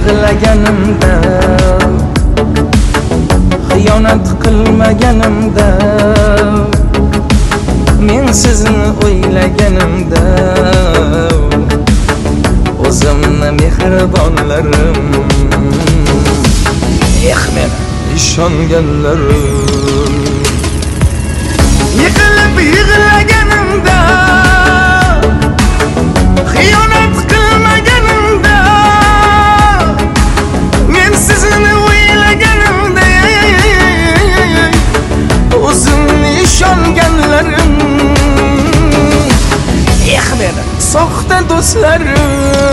yig'laganimda, xiyonat qilmaganimda, men sizni o'ylaganimda, o'zimni mehribonlarim, men ishonganlarim, yiqilib yig'laganimda, xiyonat qilmaganimda, men sizni o'ylaganimda, o'zimni ishonganlarim, meni soxta do'stlarim.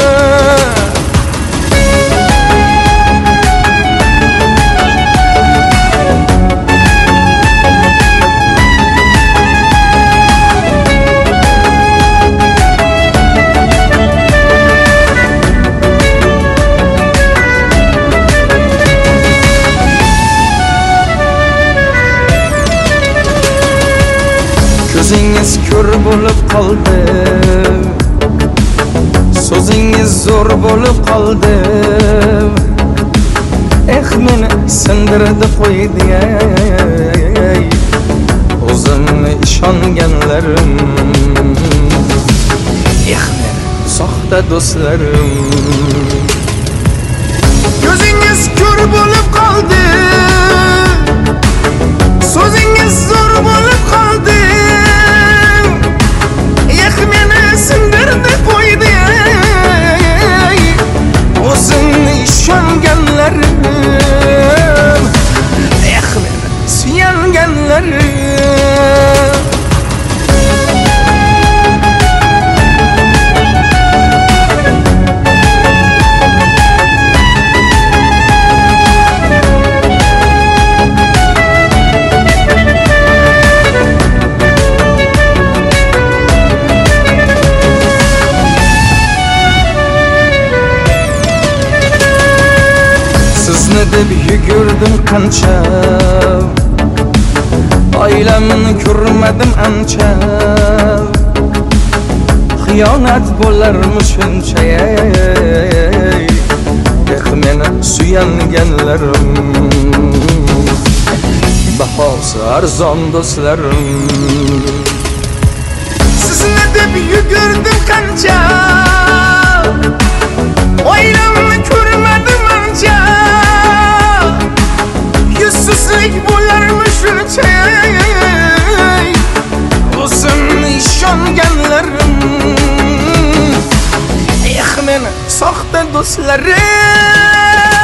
Ko'zingiz ko'r bo'lib qoldi, so'zingiz zo'r bo'lib qoldi, meni sindirdi qo'ydi, o'zimni ishonganlarim, meni soxta do'stlarim. Ko'zingiz ko'r bo'lib qoldi, so'zingiz zo'r bo'lib qoldi, meni sindirdi qo'ydi, o'zimni ishonganlarim, meni suyanganlarim. Sizni deb yugurdim qancha, oilamni ko'rmadim ancha, xiyonat bo'larmi shuncha, meni suyanganlarim, bahosi arzon do'stlarim. Sizni deb yugurdim qancha, oilamni ko'rmadim ancha, yuzsizlik bo'larmi shuncha, o'zimni ishonganlarim, meni soxta do'stlarim.